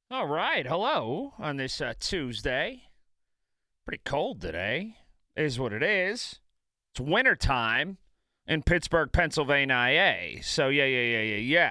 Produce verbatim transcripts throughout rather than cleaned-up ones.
All right, hello on this uh, Tuesday. Pretty cold today, is what it is. It's wintertime in Pittsburgh, Pennsylvania. So, yeah, yeah, yeah, yeah,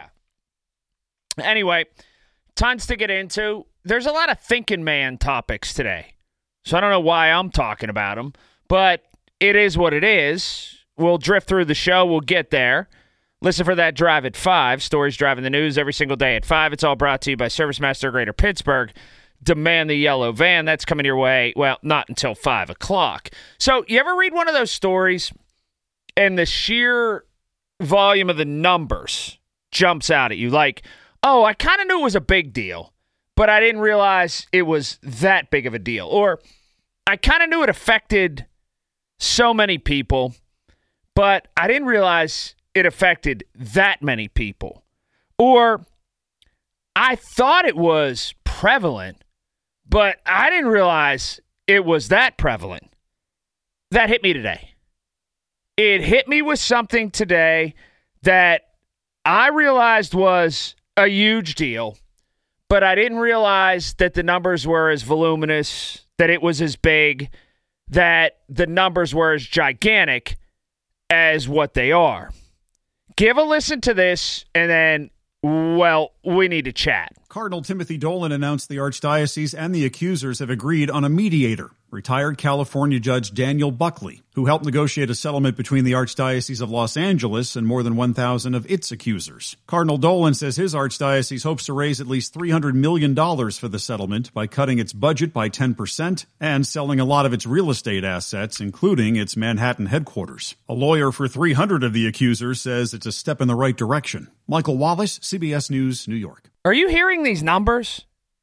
yeah. Anyway, tons to get into. There's a lot of thinking man topics today. So I don't know why I'm talking about them, but it is what it is. We'll drift through the show. We'll get there. Listen for that drive at five. Stories driving the news every single day at five. It's all brought to you by ServiceMaster Greater Pittsburgh. Demand the yellow van. That's coming your way, well, not until five o'clock. So you ever read one of those stories and the sheer volume of the numbers jumps out at you? Like, oh, I kind of knew it was a big deal, but I didn't realize it was that big of a deal. Or I kind of knew it affected so many people, but I didn't realize it affected that many people. Or I thought it was prevalent, but I didn't realize it was that prevalent. That hit me today. It hit me with something today that I realized was a huge deal, but I didn't realize that the numbers were as voluminous, that it was as big, that the numbers were as gigantic as what they are. Give a listen to this, and then, well, we need to chat. Cardinal Timothy Dolan announced the Archdiocese and the accusers have agreed on a mediator, retired California Judge Daniel Buckley, who helped negotiate a settlement between the Archdiocese of Los Angeles and more than one thousand of its accusers. Cardinal Dolan says his archdiocese hopes to raise at least three hundred million dollars for the settlement by cutting its budget by ten percent and selling a lot of its real estate assets, including its Manhattan headquarters. A lawyer for three hundred of the accusers says it's a step in the right direction. Michael Wallace, C B S News, New York. Are you hearing these numbers?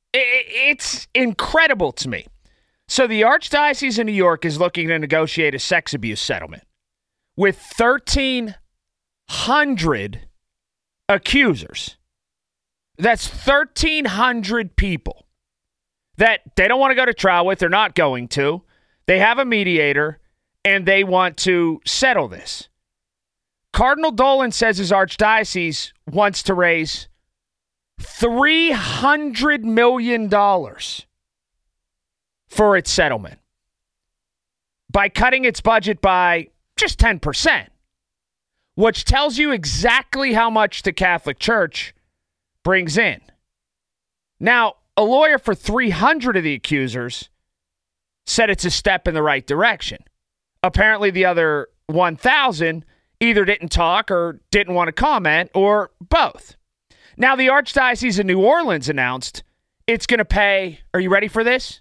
It's incredible to me. So the Archdiocese of New York is looking to negotiate a sex abuse settlement with thirteen hundred accusers. That's thirteen hundred people that they don't want to go to trial with. They're not going to. They have a mediator, and they want to settle this. Cardinal Dolan says his archdiocese wants to raise three hundred million dollars for its settlement by cutting its budget by just ten percent, which tells you exactly how much the Catholic Church brings in. Now, a lawyer for three hundred of the accusers said it's a step in the right direction. Apparently, the other one thousand either didn't talk or didn't want to comment or both. Now, the Archdiocese of New Orleans announced it's going to pay, are you ready for this?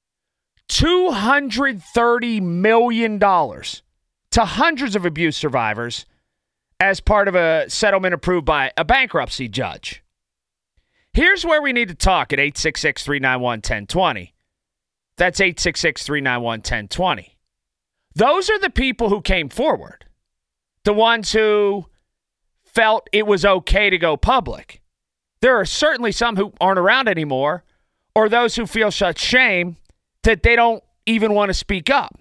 two hundred thirty million dollars to hundreds of abuse survivors as part of a settlement approved by a bankruptcy judge. Here's where we need to talk at eight six six, three nine one, one zero two zero. That's eight six six, three nine one, one zero two zero. Those are the people who came forward. The ones who felt it was okay to go public. There are certainly some who aren't around anymore, or those who feel such shame that they don't even want to speak up.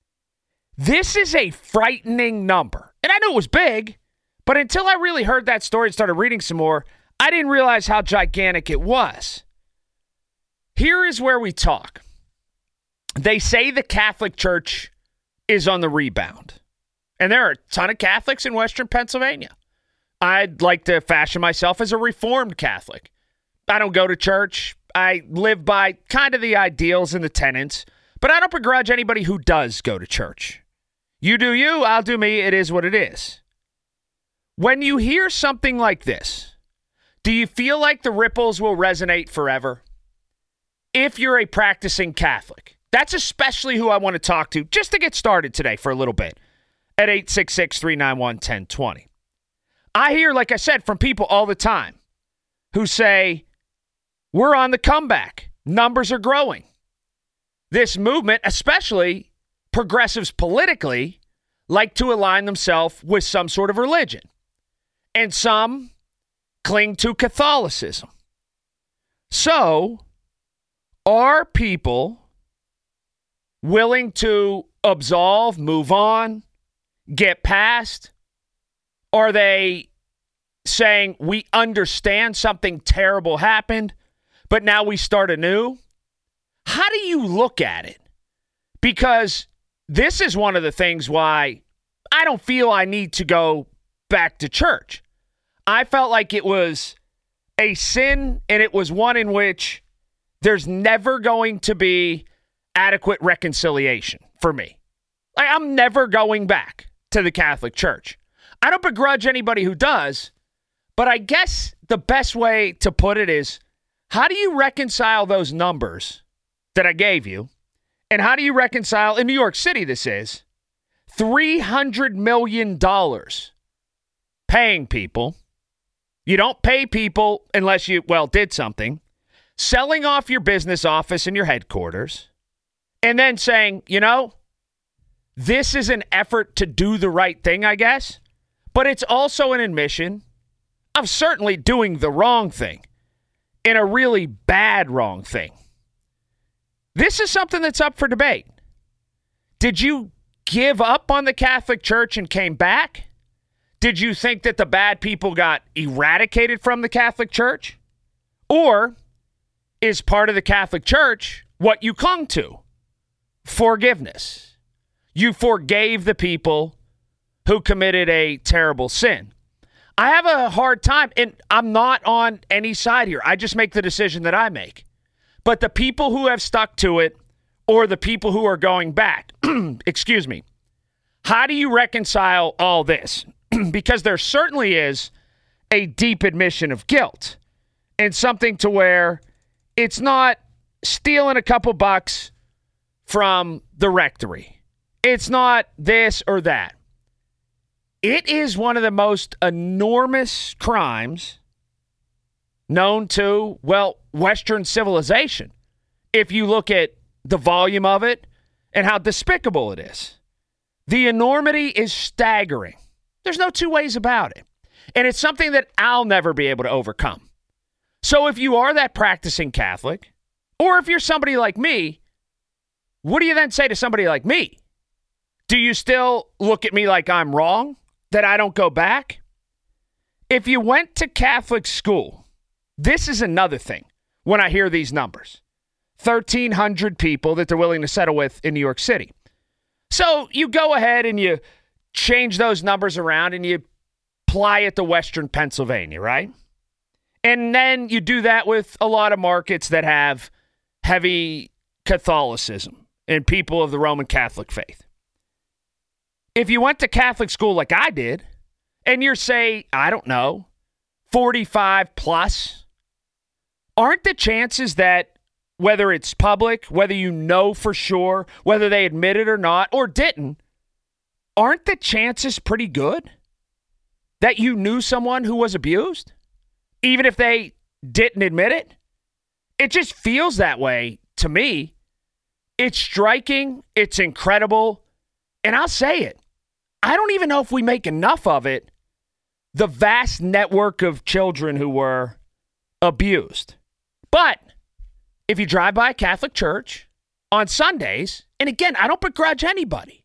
This is a frightening number. And I knew it was big, but until I really heard that story and started reading some more, I didn't realize how gigantic it was. Here is where we talk. They say the Catholic Church is on the rebound. And there are a ton of Catholics in Western Pennsylvania. I'd like to fashion myself as a Reformed Catholic. I don't go to church. I live by kind of the ideals and the tenets, but I don't begrudge anybody who does go to church. You do you, I'll do me. It is what it is. When you hear something like this, do you feel like the ripples will resonate forever? If you're a practicing Catholic, that's especially who I want to talk to just to get started today for a little bit at eight six six, three nine one, one zero two zero. I hear, like I said, from people all the time who say, we're on the comeback. Numbers are growing. This movement, especially progressives politically, like to align themselves with some sort of religion. And some cling to Catholicism. So, are people willing to absolve, move on, get past? Are they saying we understand something terrible happened, but now we start anew. How do you look at it? Because this is one of the things why I don't feel I need to go back to church. I felt like it was a sin, and it was one in which there's never going to be adequate reconciliation for me. Like, I'm never going back to the Catholic Church. I don't begrudge anybody who does, but I guess the best way to put it is, how do you reconcile those numbers that I gave you? And how do you reconcile, in New York City this is, three hundred million dollars paying people. You don't pay people unless you, well, did something. Selling off your business office and your headquarters. And then saying, you know, this is an effort to do the right thing, I guess. But it's also an admission of certainly doing the wrong thing. And a really bad wrong thing. This is something that's up for debate. Did you give up on the Catholic Church and came back? Did you think that the bad people got eradicated from the Catholic Church? Or is part of the Catholic Church what you clung to? Forgiveness. You forgave the people who committed a terrible sin. I have a hard time, and I'm not on any side here. I just make the decision that I make. But the people who have stuck to it, or the people who are going back, excuse me, how do you reconcile all this? Because there certainly is a deep admission of guilt, and something to where it's not stealing a couple bucks from the rectory. It's not this or that. It is one of the most enormous crimes known to, well, Western civilization. If you look at the volume of it and how despicable it is. The enormity is staggering. There's no two ways about it. And it's something that I'll never be able to overcome. So if you are that practicing Catholic, or if you're somebody like me, what do you then say to somebody like me? Do you still look at me like I'm wrong? That I don't go back? If you went to Catholic school, this is another thing when I hear these numbers. thirteen hundred people that they're willing to settle with in New York City. So you go ahead and you change those numbers around and you apply it to Western Pennsylvania, right? And then you do that with a lot of markets that have heavy Catholicism and people of the Roman Catholic faith. If you went to Catholic school like I did, and you're, say, I don't know, forty-five plus, aren't the chances that whether it's public, whether you know for sure, whether they admit it or not, or didn't, aren't the chances pretty good that you knew someone who was abused, even if they didn't admit it? It just feels that way to me. It's striking. It's incredible. And I'll say it. I don't even know if we make enough of it, the vast network of children who were abused. But if you drive by a Catholic church on Sundays, and again, I don't begrudge anybody,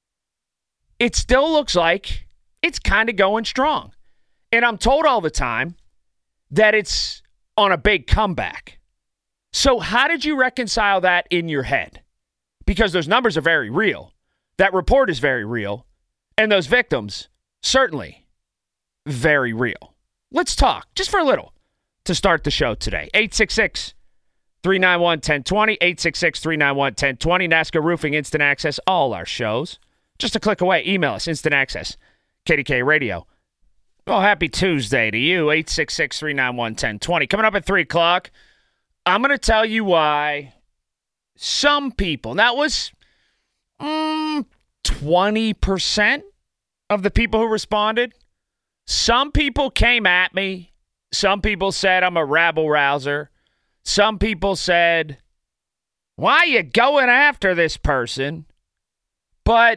it still looks like it's kind of going strong. And I'm told all the time that it's on a big comeback. So how did you reconcile that in your head? Because those numbers are very real. That report is very real. And those victims, certainly very real. Let's talk, just for a little, to start the show today. eight six six, three nine one, one zero two zero, eight six six, three nine one, one zero two zero. NASCAR Roofing, Instant Access, all our shows. Just a click away. Email us, Instant Access, K D K Radio. Well, happy Tuesday to you, eight six six, three nine one, one zero two zero. Coming up at three o'clock, I'm going to tell you why some people, that was mm, twenty percent of the people who responded. Some people came at me. Some people said I'm a rabble-rouser. Some people said, why are you going after this person? But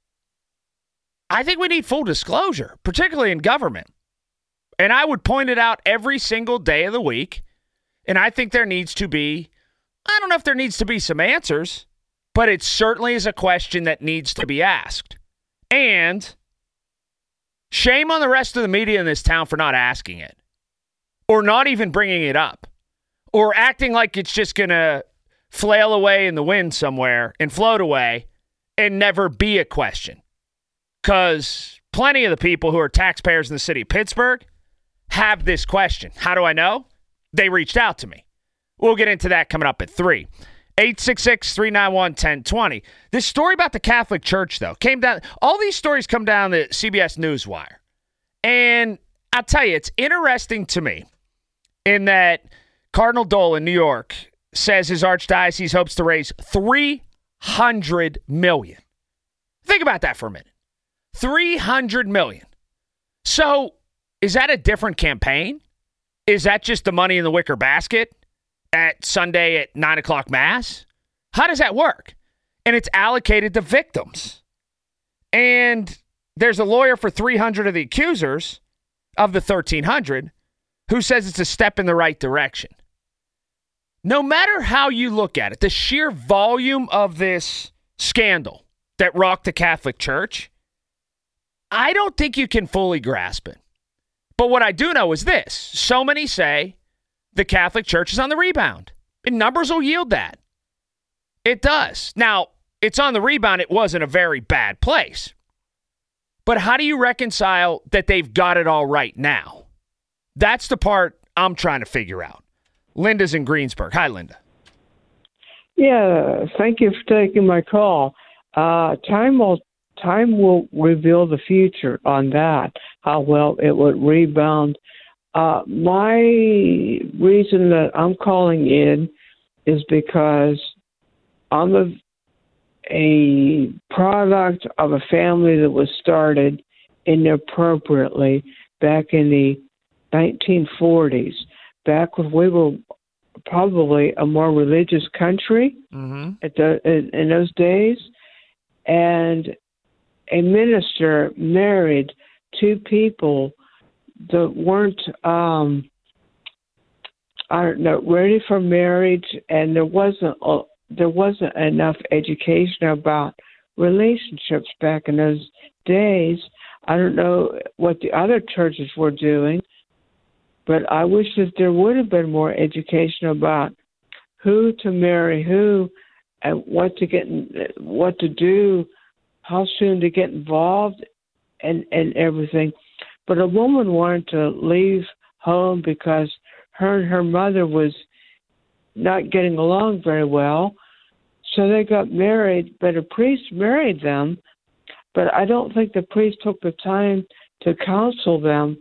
I think we need full disclosure, particularly in government. And I would point it out every single day of the week. And I think there needs to be, I don't know if there needs to be some answers, but it certainly is a question that needs to be asked. And shame on the rest of the media in this town for not asking it, or not even bringing it up, or acting like it's just going to flail away in the wind somewhere and float away and never be a question. Because plenty of the people who are taxpayers in the city of Pittsburgh have this question. How do I know? They reached out to me. We'll get into that coming up at three. eight six six, three nine one, one zero two zero. This story about the Catholic Church, though, came down. All these stories come down the C B S Newswire. And I'll tell you, it's interesting to me in that Cardinal Dole in New York says his archdiocese hopes to raise three hundred million dollars. Think about that for a minute. three hundred million dollars. So is that a different campaign? Is that just the money in the wicker basket at Sunday at nine o'clock Mass? How does that work? And it's allocated to victims. And there's a lawyer for three hundred of the accusers of the thirteen hundred who says it's a step in the right direction. No matter how you look at it, the sheer volume of this scandal that rocked the Catholic Church, I don't think you can fully grasp it. But what I do know is this. So many say the Catholic Church is on the rebound. And numbers will yield that. It does. Now, it's on the rebound. It was in a very bad place. But how do you reconcile that they've got it all right now? That's the part I'm trying to figure out. Linda's in Greensburg. Hi, Linda. Yeah, thank you for taking my call. Uh, time will time will reveal the future on that, how well it would rebound. Uh, my reason that I'm calling in is because I'm a, a product of a family that was started inappropriately back in the nineteen forties, back when we were probably a more religious country mm-hmm. at the, in, in those days. And a minister married two people that weren't, um, I don't know, ready for marriage, and there wasn't a, there wasn't enough education about relationships back in those days. I don't know what the other churches were doing, but I wish that there would have been more education about who to marry who, and what to get, what to do, how soon to get involved, and, and everything. But a woman wanted to leave home because her and her mother was not getting along very well. So they got married, but a priest married them. But I don't think the priest took the time to counsel them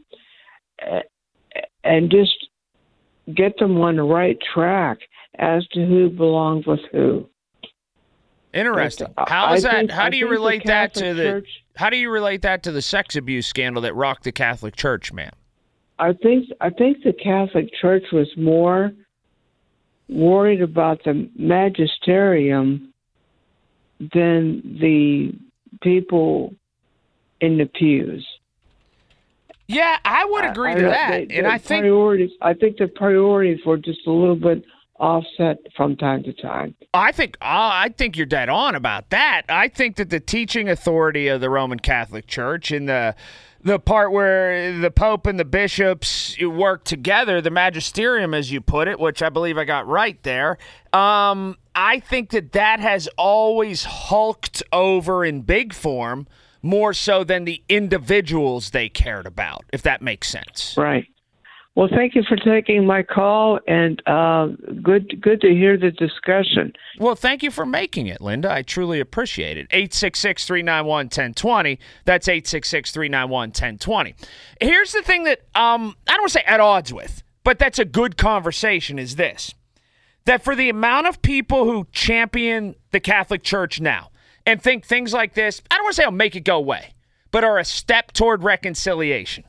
and just get them on the right track as to who belonged with who. Interesting. How is that? How do you relate that to the? How do you relate that to the sex abuse scandal that rocked the Catholic Church, man? I think I think the Catholic Church was more worried about the magisterium than the people in the pews. Yeah, I would agree I, to I, that, they, and I think priorities. I think the priorities were just a little bit offset from time to time. I think uh, I think you're dead on about that. I think that the teaching authority of the Roman Catholic Church and the the part where the Pope and the bishops work together, the magisterium, as you put it, which I believe I got right there, um, I think that that has always hulked over in big form more so than the individuals they cared about, if that makes sense. Right. Well, thank you for taking my call, and uh, good good to hear the discussion. Well, thank you for making it, Linda. I truly appreciate it. eight six six, three nine one, one zero two zero. That's eight six six, three nine one, one zero two zero. Here's the thing that um, I don't want to say at odds with, but that's a good conversation, is this. That for the amount of people who champion the Catholic Church now and think things like this, I don't want to say I'll make it go away, but are a step toward reconciliation.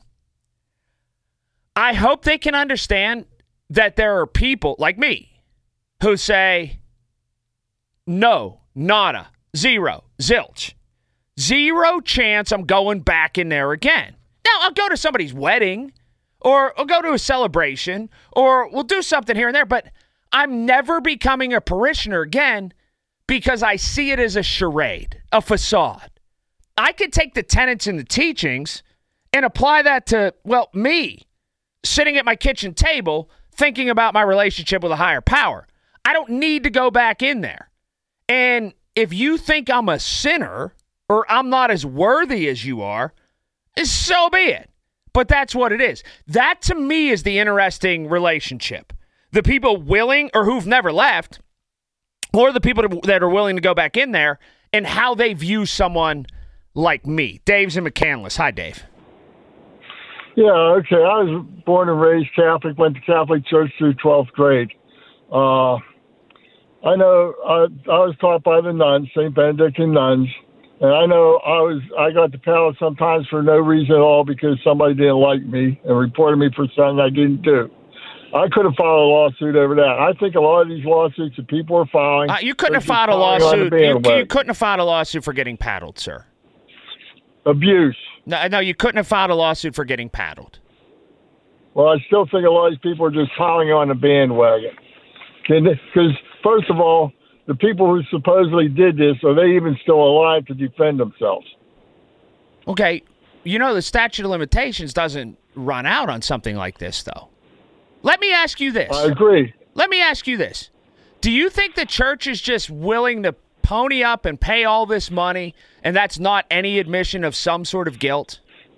I hope they can understand that there are people like me who say, no, nada, zero, zilch, zero chance I'm going back in there again. Now, I'll go to somebody's wedding, or I'll go to a celebration, or we'll do something here and there, but I'm never becoming a parishioner again because I see it as a charade, a facade. I could take the tenets and the teachings and apply that to, well, me. Sitting at my kitchen table thinking about my relationship with a higher power. I don't need to go back in there. And if you think I'm a sinner or I'm not as worthy as you are, so be it. But that's what it is. That, to me, is the interesting relationship. The people willing or who've never left, or the people that are willing to go back in there, and how they view someone like me. Dave's in McCandless. Hi, Dave. Yeah, okay. I was born and raised Catholic, went to Catholic church through twelfth grade. Uh, I know I, I was taught by the nuns, Saint Benedictine nuns, and I know I was I got the paddle sometimes for no reason at all because somebody didn't like me and reported me for something I didn't do. I could have filed a lawsuit over that. I think a lot of these lawsuits that people are filing. Uh, you couldn't have filed a lawsuit. You, you couldn't have filed a lawsuit for getting paddled, sir. Abuse. No, no, you couldn't have filed a lawsuit for getting paddled. Well, I still think a lot of these people are just piling on the bandwagon. Because, first of all, the people who supposedly did this, are they even still alive to defend themselves? Okay, you know the statute of limitations doesn't run out on something like this, though. Let me ask you this. I agree. Let me ask you this. Do you think the church is just willing to pony up and pay all this money, and that's not any admission of some sort of guilt?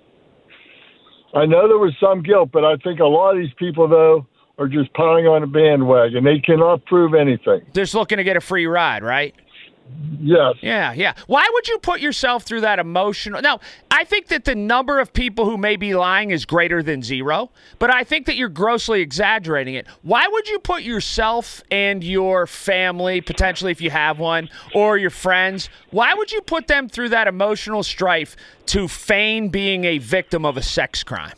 I know there was some guilt, but I think a lot of these people, though, are just piling on a bandwagon. They cannot prove anything. Just looking to get a free ride, right? Yes. Yeah, yeah. Why would you put yourself through that emotional... Now, I think that the number of people who may be lying is greater than zero, but I think that you're grossly exaggerating it. Why would you put yourself and your family, potentially if you have one, or your friends, why would you put them through that emotional strife to feign being a victim of a sex crime?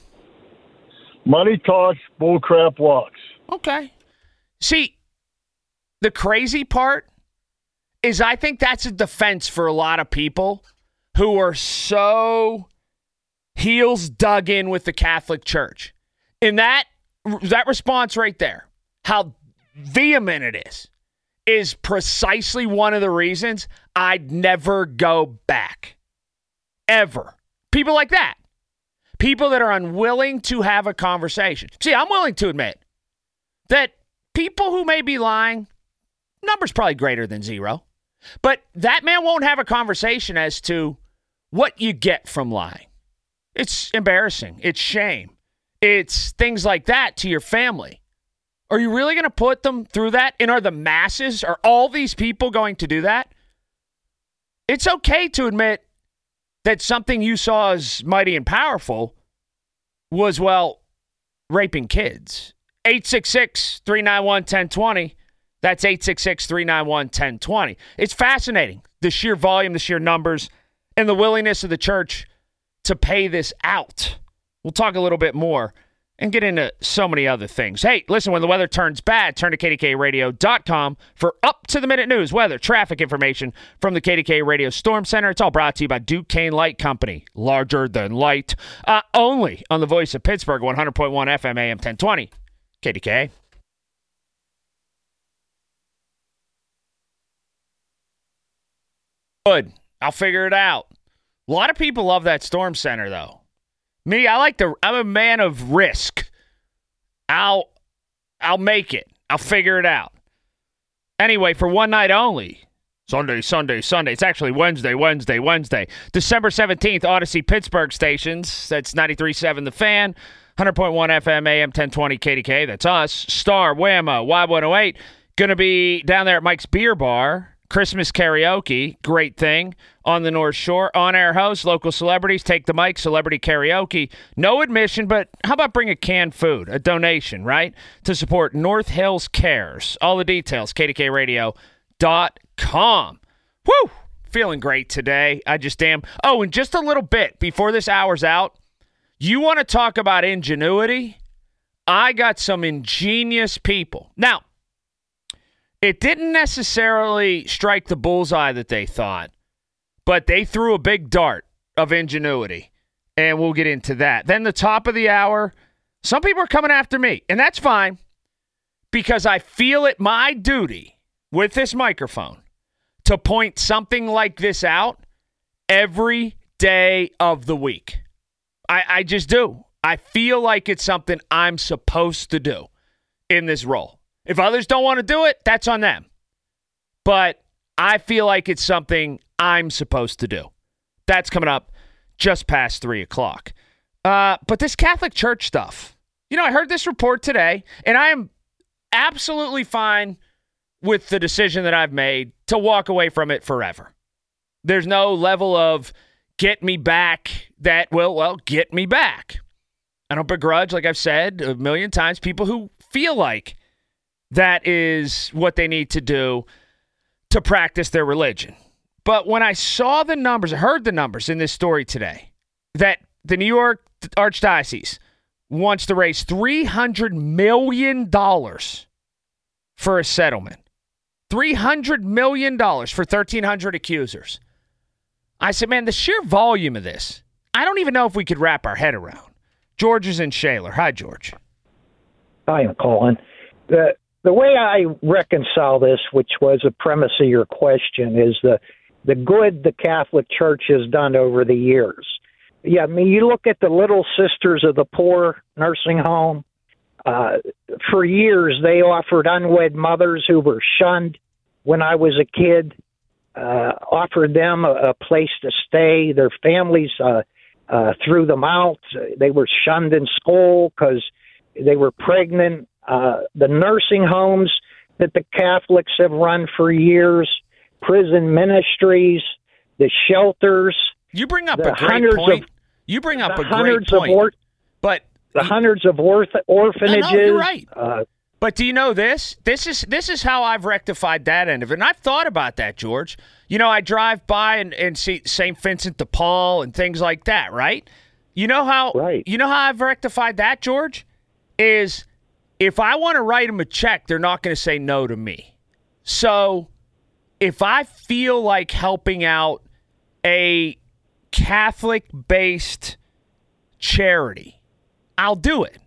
Money talks, bullcrap walks. Okay. See, the crazy part is I think that's a defense for a lot of people who are so heels dug in with the Catholic Church. And that that response right there, how vehement it is, is precisely one of the reasons I'd never go back. Ever. People like that. People that are unwilling to have a conversation. See, I'm willing to admit that people who may be lying, number's probably greater than zero. But that man won't have a conversation as to what you get from lying. It's embarrassing. It's shame. It's things like that to your family. Are you really going to put them through that? And are the masses, are all these people going to do that? It's okay to admit that something you saw as mighty and powerful was, well, raping kids. eight six six, three nine one, one zero two zero. That's eight six six, three nine one, one zero two zero. It's fascinating, the sheer volume, the sheer numbers, and the willingness of the church to pay this out. We'll talk a little bit more and get into so many other things. Hey, listen, when the weather turns bad, turn to K D K radio dot com for up-to-the-minute news, weather, traffic information from the K D K Radio Storm Center. It's all brought to you by Duquesne Light Company, larger than light, uh, only on the Voice of Pittsburgh, one hundred point one F M, A M ten twenty, K D K. Good. I'll figure it out. A lot of people love that Storm Center, though. Me, I like to. I'm a man of risk. I'll, I'll make it. I'll figure it out. Anyway, for one night only, Sunday, Sunday, Sunday. It's actually Wednesday, Wednesday, Wednesday. December seventeenth, Odyssey Pittsburgh stations. That's ninety-three point seven The Fan, one hundred point one F M, A M ten twenty K D K. That's us. Star, Whammo, Y one oh eight. Going to be down there at Mike's Beer Bar. Christmas karaoke, great thing, on the North Shore. On-air host, local celebrities, take the mic, celebrity karaoke. No admission, but how about bring a canned food, a donation, right, to support North Hills Cares. All the details, K D K radio dot com. Woo! Feeling great today. I just am. Oh, and just a little bit before this hour's out, you want to talk about ingenuity? I got some ingenious people. Now, it didn't necessarily strike the bullseye that they thought, but they threw a big dart of ingenuity, and we'll get into that. Then the top of the hour, some people are coming after me, and that's fine because I feel it my duty with this microphone to point something like this out every day of the week. I, I just do. I feel like it's something I'm supposed to do. in this role. If others don't want to do it, that's on them. But I feel like it's something I'm supposed to do. That's coming up just past three o'clock. Uh, but this Catholic Church stuff, you know, I heard this report today, and I am absolutely fine with the decision that I've made to walk away from it forever. There's no level of get me back that will, well, get me back. I don't begrudge, like I've said a million times, people who feel like that is what they need to do to practice their religion. But when I saw the numbers, I heard the numbers in this story today, that the New York Archdiocese wants to raise three hundred million dollars for a settlement. three hundred million dollars for thirteen hundred accusers. I said, man, the sheer volume of this, I don't even know if we could wrap our head around. George is in Shaler. Hi, George. Hi, I'm Colin. The the way I reconcile this, which was a premise of your question, is the the good the Catholic Church has done over the years. Yeah, I mean, you look at the Little Sisters of the Poor nursing home. Uh, for years, they offered unwed mothers who were shunned when I was a kid, uh, offered them a, a place to stay. Their families uh, uh, threw them out. They were shunned in school because they were pregnant. Uh, the nursing homes that the Catholics have run for years, prison ministries, the shelters. You bring up a great point. Of, you bring up a great point. Or, but the hundreds of orth- orphanages. I know, you're right. Uh, but do you know this? This is this is how I've rectified that end of it. And I've thought about that, George. You know, I drive by and, and see Saint Vincent de Paul and things like that, right? You know how right. You know how I've rectified that, George? Is if I want to write them a check, they're not going to say no to me. So if I feel like helping out a Catholic-based charity, I'll do it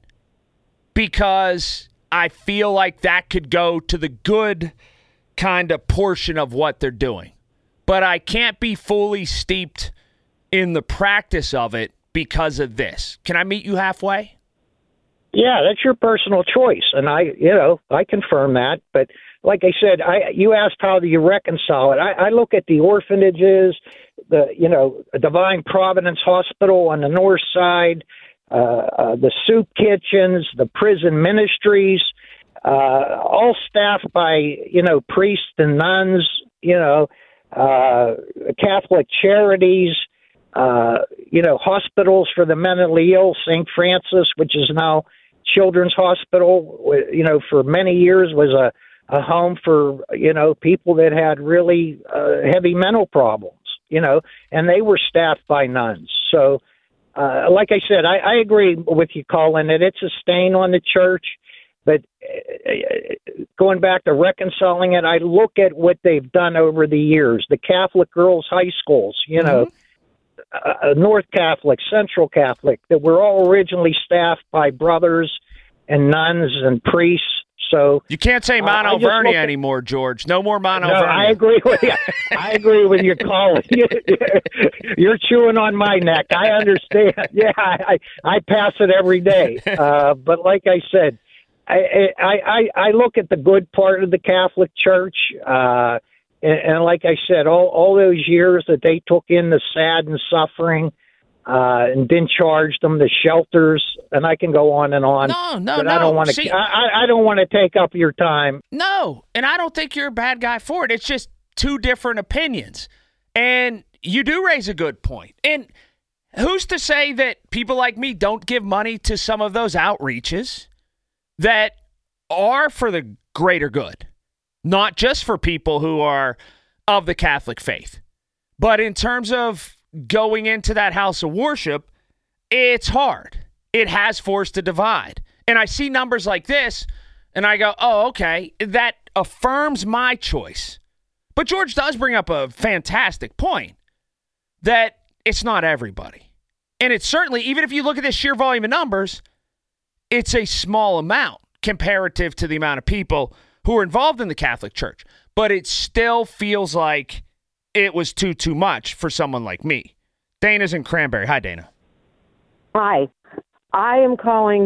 because I feel like that could go to the good kind of portion of what they're doing. But I can't be fully steeped in the practice of it because of this. Can I meet you halfway? Yeah, that's your personal choice, and I, you know, I confirm that. But like I said, I you asked how do you reconcile it. I, I look at the orphanages, the you know Divine Providence Hospital on the north side, uh, uh, the soup kitchens, the prison ministries, uh, all staffed by you know priests and nuns, you know, uh, Catholic charities. Uh, you know, hospitals for the mentally ill, Saint Francis, which is now Children's Hospital, you know, for many years was a, a home for, you know, people that had really uh, heavy mental problems, you know, and they were staffed by nuns. So, uh, like I said, I, I agree with you, Colin, that it's a stain on the church. But uh, going back to reconciling it, I look at what they've done over the years. The Catholic girls' high schools, you know, mm-hmm. Uh, North Catholic, Central Catholic, that were all originally staffed by brothers and nuns and priests. So you can't say Mount uh, Alvernia at, anymore, George. No more Mount no, Alvernia. I agree with you. I agree with your calling. You're chewing on my neck. I understand. Yeah, I, I pass it every day. Uh, but like I said, I, I, I, I look at the good part of the Catholic Church. Uh, And, and like I said, all, all those years that they took in the sad and suffering uh, and didn't charge them, the shelters, and I can go on and on. No, no, but no. I don't want to. I, I don't want to take up your time. No, and I don't think you're a bad guy for it. It's just two different opinions, and you do raise a good point. And who's to say that people like me don't give money to some of those outreaches that are for the greater good? Not just for people who are of the Catholic faith, but in terms of going into that house of worship, it's hard. It has forced a divide. And I see numbers like this, and I go, oh, okay, that affirms my choice. But George does bring up a fantastic point that it's not everybody. And it's certainly, even if you look at the sheer volume of numbers, it's a small amount comparative to the amount of people who are involved in the Catholic Church, but it still feels like it was too, too much for someone like me. Dana's in Cranberry. Hi, Dana. Hi. I am calling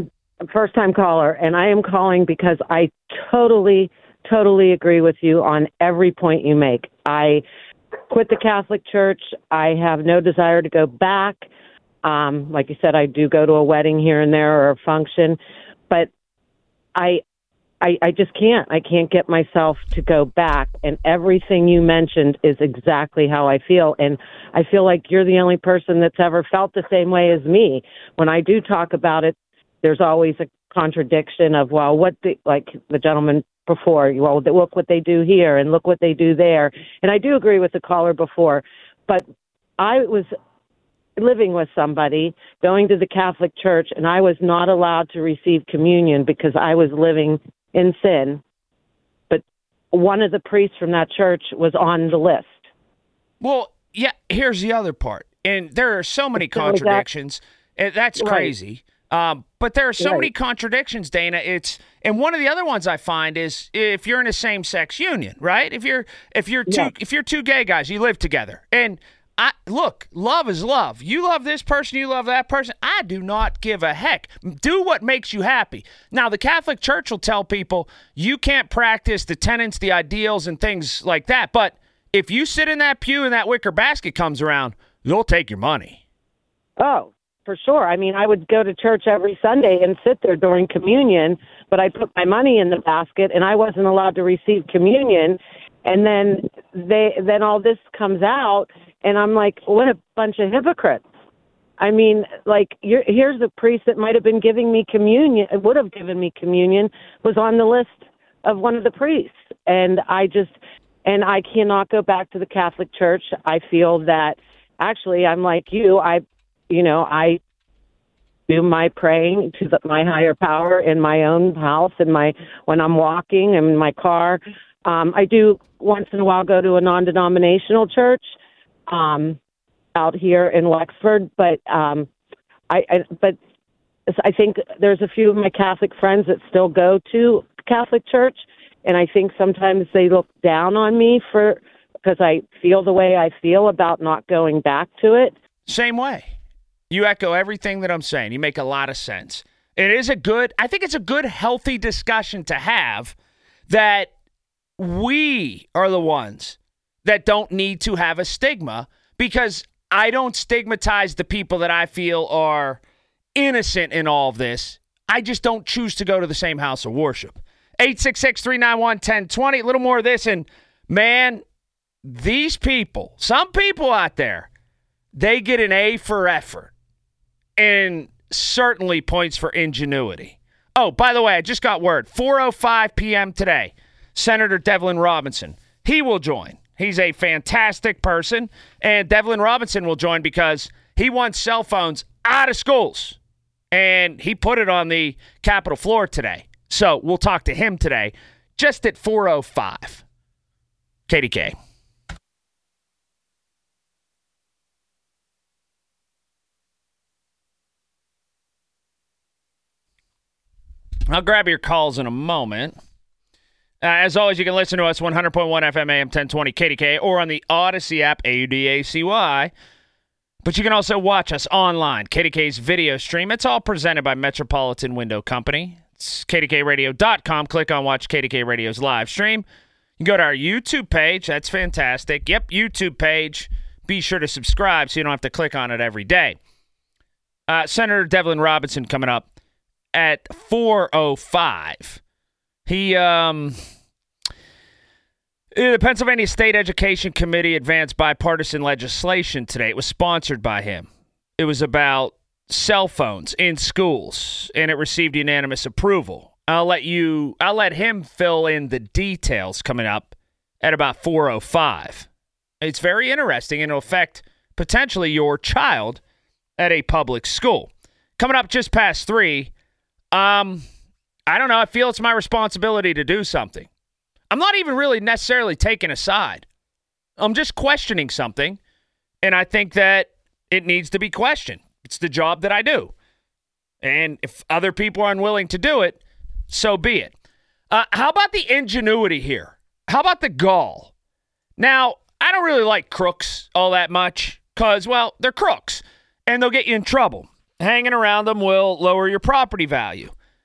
first time caller, and I am calling because I totally, totally agree with you on every point you make. I quit the Catholic Church. I have no desire to go back. Um, like you said, I do go to a wedding here and there or a function, but I, I, I just can't. I can't get myself to go back. And everything you mentioned is exactly how I feel. And I feel like you're the only person that's ever felt the same way as me. When I do talk about it, there's always a contradiction of, well, what the, like the gentleman before, well, look what they do here and look what they do there. And I do agree with the caller before, but I was living with somebody, going to the Catholic Church, and I was not allowed to receive communion because I was living in sin. But one of the priests from that church was on the list. Well, yeah, here's the other part. And there are so many contradictions. That, That's right. crazy. Um, but there are so right. many contradictions, Dana. It's and one of the other ones I find is if you're in a same-sex union, right? If you're if you're two yeah. if you're two gay guys, you live together. And I look, love is love. You love this person, you love that person. I do not give a heck. Do what makes you happy. Now, the Catholic Church will tell people you can't practice the tenets, the ideals, and things like that. But if you sit in that pew and that wicker basket comes around, they'll take your money. Oh, for sure. I mean, I would go to church every Sunday and sit there during communion, but I put my money in the basket and I wasn't allowed to receive communion. And then they, then all this comes out, and I'm like, what a bunch of hypocrites. I mean, like, you're, here's a priest that might have been giving me communion, would have given me communion, was on the list of one of the priests. And I just, and I cannot go back to the Catholic Church. I feel that, actually, I'm like you, I, you know, I do my praying to the, my higher power in my own house, and my, when I'm walking in my car. Um, I do once in a while go to a non-denominational church um, out here in Wexford, but um, I, I but I think there's a few of my Catholic friends that still go to Catholic Church, and I think sometimes they look down on me for because I feel the way I feel about not going back to it. Same way. You echo everything that I'm saying. You make a lot of sense. It is a good, I think it's a good, healthy discussion to have that we are the ones that don't need to have a stigma, because I don't stigmatize the people that I feel are innocent in all of this. I just don't choose to go to the same house of worship. eight six six, three nine one, one zero two zero. A little more of this, and man, these people, some people out there, they get an A for effort and certainly points for ingenuity. Oh, by the way, I just got word. four oh five p.m. today, Senator Devlin Robinson, he will join. He's a fantastic person, and Devlin Robinson will join because he wants cell phones out of schools, and he put it on the Capitol floor today. So we'll talk to him today just at four oh five. K D K. I'll grab your calls in a moment. Uh, as always, you can listen to us one hundred point one F M A M ten twenty K D K or on the Odyssey app, A U D A C Y. But you can also watch us online, K D K's video stream. It's all presented by Metropolitan Window Company. It's K D K radio dot com. Click on Watch K D K Radio's live stream. You can go to our YouTube page. That's fantastic. Yep, YouTube page. Be sure to subscribe so you don't have to click on it every day. Uh, Senator Devlin Robinson coming up at four oh five. He, um, the Pennsylvania State Education Committee advanced bipartisan legislation today. It was sponsored by him. It was about cell phones in schools, and it received unanimous approval. I'll let you, I'll let him fill in the details coming up at about four oh five. It's very interesting, and it'll affect potentially your child at a public school. Coming up just past three, um, I don't know. I feel it's my responsibility to do something. I'm not even really necessarily taking a side. I'm just questioning something, and I think that it needs to be questioned. It's the job that I do. And if other people are unwilling to do it, so be it. Uh, how about the ingenuity here? How about the gall? Now, I don't really like crooks all that much because, well, they're crooks, and they'll get you in trouble. Hanging around them will lower your property value.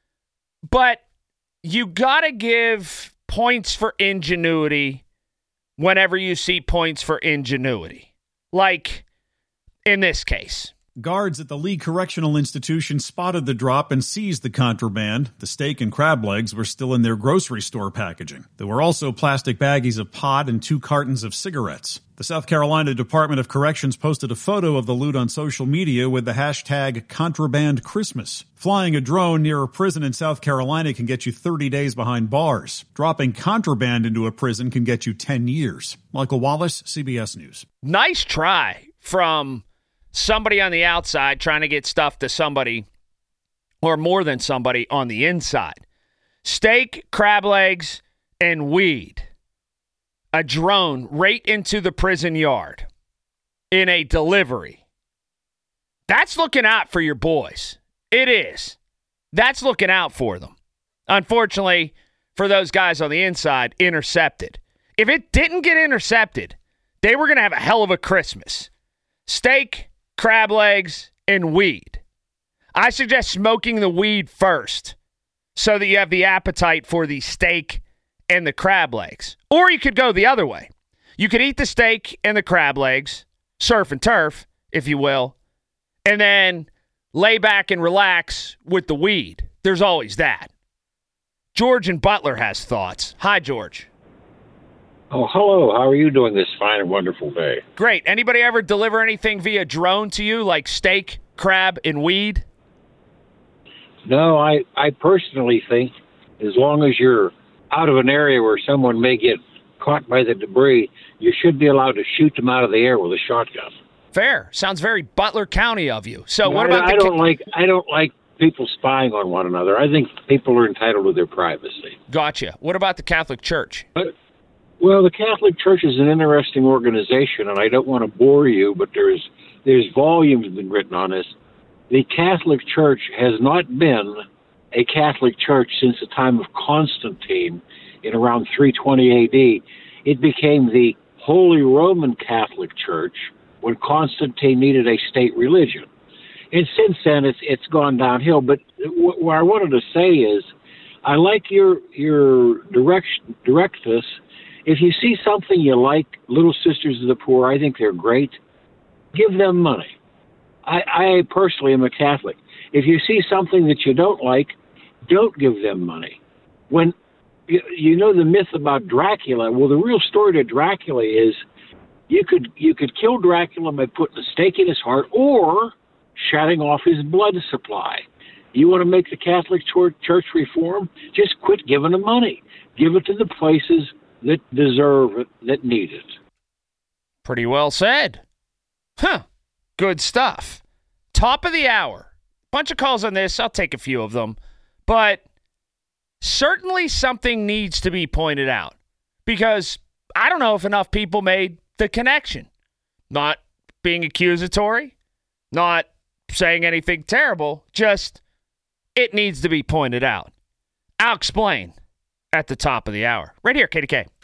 but you got to give points for ingenuity whenever you see points for ingenuity. Like in this case. Guards at the Lee Correctional Institution spotted the drop and seized the contraband. The steak and crab legs were still in their grocery store packaging. There were also plastic baggies of pot and two cartons of cigarettes. The South Carolina Department of Corrections posted a photo of the loot on social media with the hashtag Contraband Christmas. Flying a drone near a prison in South Carolina can get you thirty days behind bars. Dropping contraband into a prison can get you ten years. Michael Wallace, C B S News. Nice try from somebody on the outside trying to get stuff to somebody, or more than somebody, on the inside. Steak, crab legs, and weed. A drone right into the prison yard in a delivery. That's looking out for your boys. It is. That's looking out for them. Unfortunately, for those guys on the inside, intercepted. If it didn't get intercepted, they were going to have a hell of a Christmas. Steak, crab legs, and weed. I suggest smoking the weed first so that you have the appetite for the steak and the crab legs. Or you could go the other way. You could eat the steak and the crab legs, surf and turf, if you will, and then lay back and relax with the weed. There's always that. George in Butler has thoughts. Hi, George. Oh, hello. How are you doing this fine and wonderful day? Great. Anybody ever deliver anything via drone to you, like steak, crab, and weed? No, I, I personally think as long as you're out of an area where someone may get caught by the debris, you should be allowed to shoot them out of the air with a shotgun. Fair. Sounds very Butler County of you. So no, what I, about I the don't ca- like I don't like people spying on one another. I think people are entitled to their privacy. Gotcha. What about the Catholic Church? But, well, the Catholic Church is an interesting organization, and I don't want to bore you, but there's there's volumes been written on this. The Catholic Church has not been a Catholic Church since the time of Constantine in around three twenty A D. It became the Holy Roman Catholic Church when Constantine needed a state religion. And since then, it's it's gone downhill. But w- what I wanted to say is, I like your your direction, directness. If you see something you like, Little Sisters of the Poor, I think they're great. Give them money. I, I personally am a Catholic. If you see something that you don't like, don't give them money. When you, you know the myth about Dracula, well, the real story to Dracula is you could you could kill Dracula by putting a stake in his heart or shutting off his blood supply. You want to make the Catholic Church reform? Just quit giving them money. Give it to the places that deserve it, that need it. Pretty well said. Huh. Good stuff. Top of the hour. Bunch of calls on this. I'll take a few of them. But certainly something needs to be pointed out. Because I don't know if enough people made the connection. Not being accusatory. Not saying anything terrible. Just it needs to be pointed out. I'll explain at the top of the hour. Right here, K D K.